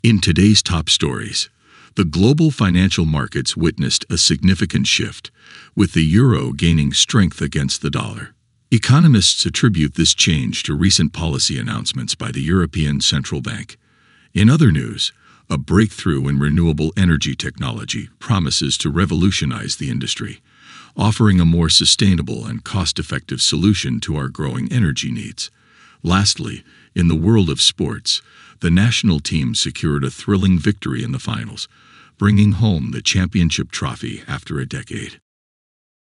In today's top stories, the global financial markets witnessed a significant shift, with the euro gaining strength against the dollar. Economists attribute this change to recent policy announcements by the European Central Bank. In other news, a breakthrough in renewable energy technology promises to revolutionize the industry, offering a more sustainable and cost-effective solution to our growing energy needs. Lastly, in the world of sports, the national team secured a thrilling victory in the finals, bringing home the championship trophy after a decade.